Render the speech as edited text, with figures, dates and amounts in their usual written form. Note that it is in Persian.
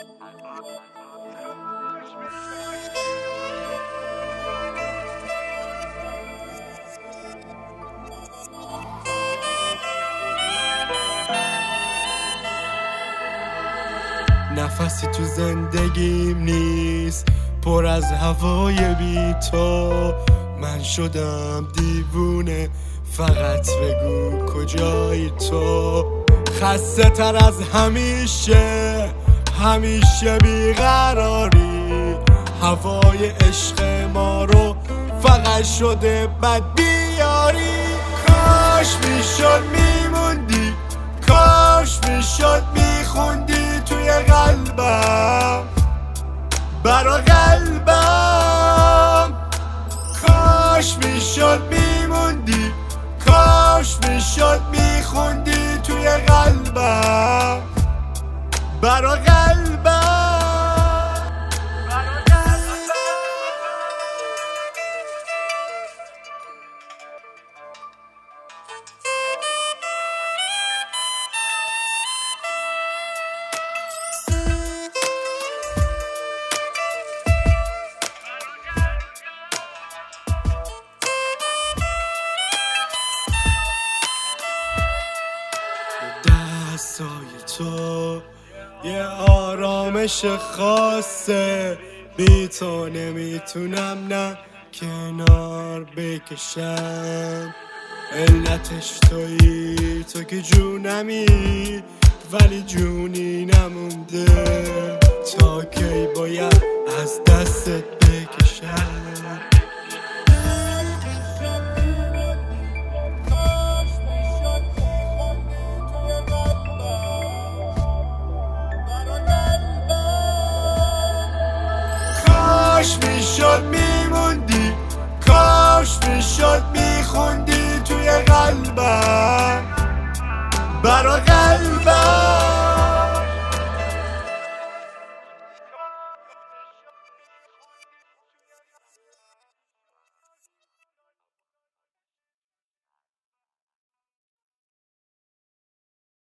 نفسی تو زندگیم نیست پر از هوای بی تو. من شدم دیوونه، فقط بگو کجایی تو. خسته تر از همیشه، همیشه بیقراری. هوای عشق ما رو فقط شده بد بیاری. کاش میشد میموندی، کاش میشد میخوندی توی قلبم، برا قلبم. کاش میشد میموندی، کاش میشد میخوندی توی قلبم، برا قلبم. دستای تو یه آرامش خاصه، بی تو نمیتونم نه کنار بکشم. علتش تویی، تو که جونمی ولی جونی نمونده. تا کی باید از دستت بکشم؟ کاش میشد میموندی، کاش میشد میخوندی توی قلبم، برا قلبم.